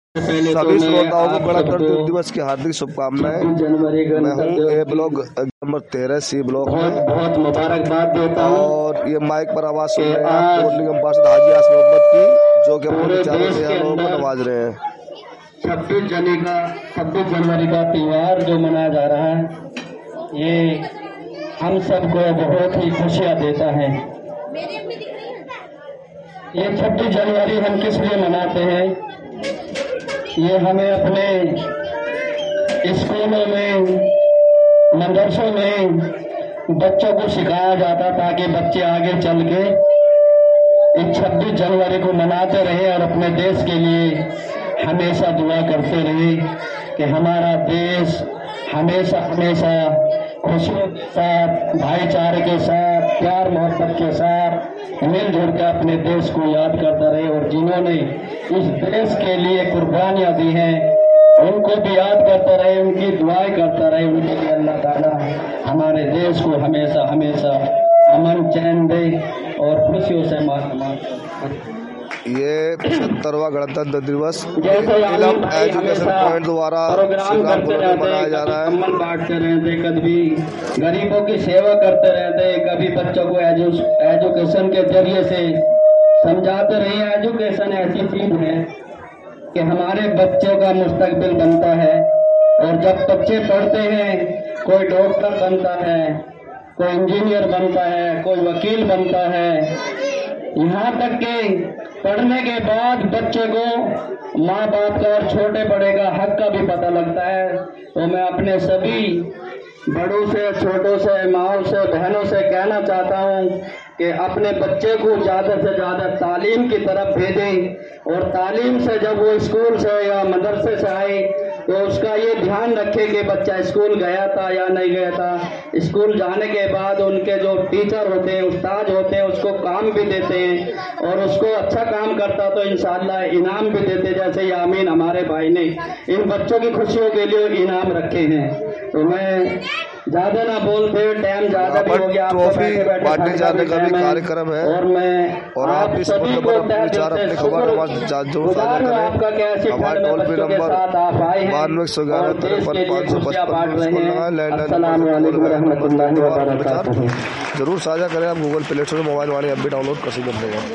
सभी श्रोताओं को गणतंत्र दिवस की हार्दिक शुभकामनाएं। मैं हूँ A block number 13 C block में बहुत मुबारकबाद देता हूँ। और ये माइक पर आवाज सुन रहे हैं आप नगर निगम पार्षद हाजी आसिफ मोहम्मद की, जो कि अपने विचारों से लोगों को नवाज रहे हैं। 26 जनवरी का त्यौहार जो मनाया जा रहा है, ये हम सबको बहुत ही खुशियाँ देता है। ये 26 जनवरी हम किस लिए मनाते हैं? ये हमें अपने स्कूलों में, मदरसों में बच्चों को सिखाया जाता ताकि बच्चे आगे चल के इस 26 जनवरी को मनाते रहे और अपने देश के लिए हमेशा दुआ करते रहे कि हमारा देश हमेशा हमेशा खुशियों के साथ, भाईचारे के साथ, प्यार मोहब्बत के साथ मिलजुल कर अपने देश को याद करता रहे। और जिन्होंने इस देश के लिए कुर्बानियां दी हैं उनको भी याद करता रहे, उनकी दुआएं करता रहे। उनके लिए अल्लाह ताला हमारे देश को हमेशा हमेशा अमन चैन दे और खुशियों से मार। ये 75वां गणतंत्र दिवस इलम एजुकेशन पॉइंट द्वारा श्रीरामपुर में मनाया जा रहा है। कम्बल बांटते रहते, कभी गरीबों की सेवा करते रहते, कभी बच्चों को एजुकेशन के जरिए से समझाते रहे। एजुकेशन ऐसी चीज है कि हमारे बच्चों का मुस्तकबिल बनता है और जब बच्चे पढ़ते हैं, कोई डॉक्टर बनता है, कोई इंजीनियर बनता है, कोई वकील बनता है। यहाँ तक कि पढ़ने के बाद बच्चे को माँ बाप का और छोटे बड़े का हक का भी पता लगता है। तो मैं अपने सभी बड़ों से, छोटों से, माओं से, बहनों से कहना चाहता हूँ कि अपने बच्चे को ज़्यादा से ज़्यादा तालीम की तरफ भेजें और तालीम से जब वो स्कूल से या मदरसे से आए तो उसका ये ध्यान रखें कि बच्चा स्कूल गया था या नहीं गया था। स्कूल जाने के बाद उनके जो टीचर होते हैं, उस्ताद होते हैं, उसको काम भी देते हैं और उसको अच्छा काम करता तो इंशाअल्लाह इनाम भी देते। जैसे यामीन हमारे भाई ने इन बच्चों की खुशियों के लिए इनाम रखे हैं। तो मैं ज्यादा ना बोलते, टाइम ज्यादा भी हो गया, ट्रॉफी बांटे जाने का भी कार्यक्रम है और आप इस मतलब पर अपने विचार, अपने खबर हमारे जरूर साझा करें। हमारे टोल फ्री नंबर 9211 जरूर साझा करें। आप गूगल प्ले स्टोर से मोबाइल वाणी ऐप भी डाउनलोड कर सकते हैं।